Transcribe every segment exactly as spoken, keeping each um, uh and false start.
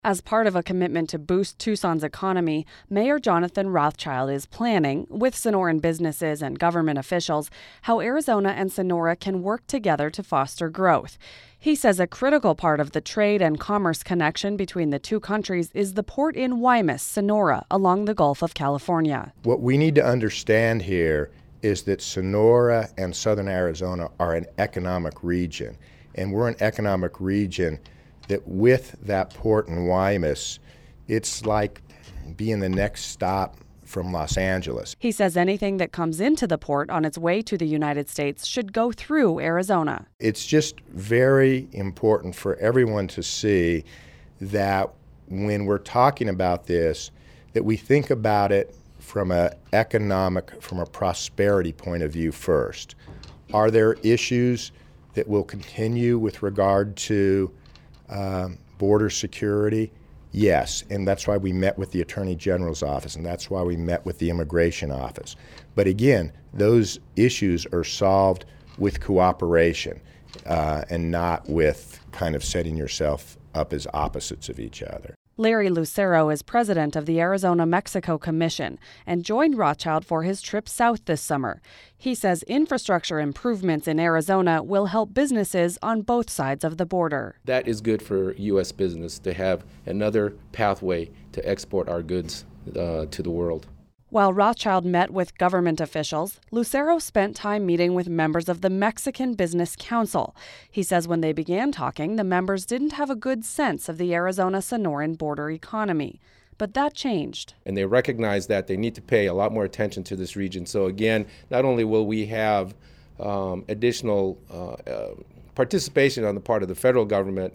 As part of a commitment to boost Tucson's economy, Mayor Jonathan Rothschild is planning, with Sonoran businesses and government officials, how Arizona and Sonora can work together to foster growth. He says a critical part of the trade and commerce connection between the two countries is the port in Guaymas, Sonora, along the Gulf of California. What we need to understand here is that Sonora and southern Arizona are an economic region, and we're an economic region that with that port in Guaymas, it's like being the next stop from Los Angeles. He says anything that comes into the port on its way to the United States should go through Arizona. It's just very important for everyone to see that when we're talking about this, that we think about it from an economic, from a prosperity point of view first. Are there issues that will continue with regard to Um, border security? Yes, and that's why we met with the Attorney General's office, and that's why we met with the Immigration office. But again, those issues are solved with cooperation uh, and not with kind of setting yourself up as opposites of each other. Larry Lucero is president of the Arizona-Mexico Commission and joined Rothschild for his trip south this summer. He says infrastructure improvements in Arizona will help businesses on both sides of the border. That is good for U S business to have another pathway to export our goods uh, to the world. While Rothschild met with government officials, Lucero spent time meeting with members of the Mexican Business Council. He says when they began talking, the members didn't have a good sense of the Arizona-Sonoran border economy. But that changed. And they recognize that they need to pay a lot more attention to this region. So again, not only will we have um, additional uh, uh, participation on the part of the federal government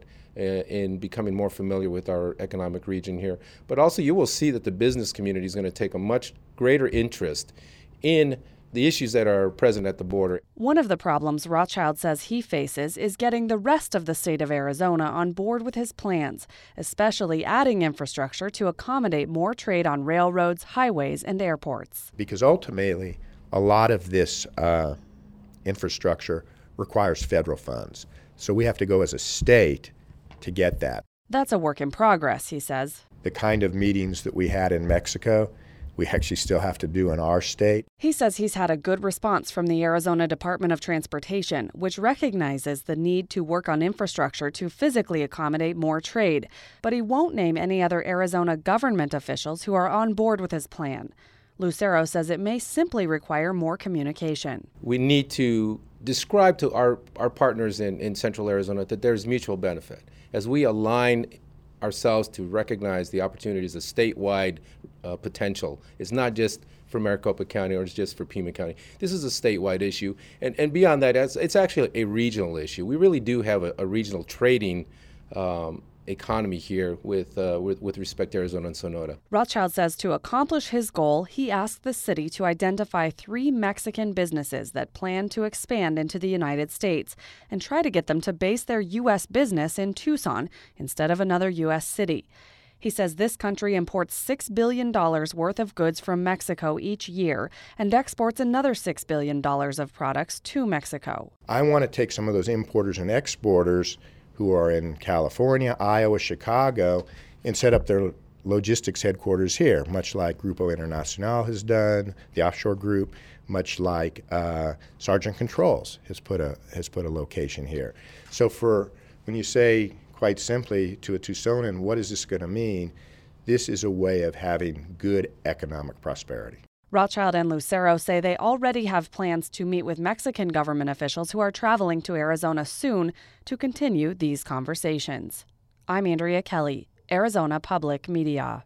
in becoming more familiar with our economic region here, but also you will see that the business community is going to take a much greater interest in the issues that are present at the border. One of the problems Rothschild says he faces is getting the rest of the state of Arizona on board with his plans, especially adding infrastructure to accommodate more trade on railroads, highways, and airports. Because ultimately, a lot of this uh, infrastructure requires federal funds. So we have to go as a state to get that. That's a work in progress, he says. The kind of meetings that we had in Mexico, we actually still have to do in our state. He says he's had a good response from the Arizona Department of Transportation, which recognizes the need to work on infrastructure to physically accommodate more trade. But he won't name any other Arizona government officials who are on board with his plan. Lucero says it may simply require more communication. We need to describe to our, our partners in, in Central Arizona that there's mutual benefit. As we align ourselves to recognize the opportunities of statewide uh, potential, it's not just for Maricopa County or it's just for Pima County. This is a statewide issue. And, and beyond that, it's, it's actually a regional issue. We really do have a, a regional trading um, economy here with, uh, with with respect to Arizona and Sonora. Rothschild says to accomplish his goal, he asked the city to identify three Mexican businesses that plan to expand into the United States and try to get them to base their U S business in Tucson instead of another U S city. He says this country imports six billion dollars worth of goods from Mexico each year and exports another six billion dollars of products to Mexico. I want to take some of those importers and exporters who are in California, Iowa, Chicago, and set up their logistics headquarters here, much like Grupo Internacional has done, the offshore group, much like uh, Sargent Controls has put a has put a location here. So for when you say quite simply to a Tucsonan, what is this going to mean? This is a way of having good economic prosperity. Rothschild and Lucero say they already have plans to meet with Mexican government officials who are traveling to Arizona soon to continue these conversations. I'm Andrea Kelly, Arizona Public Media.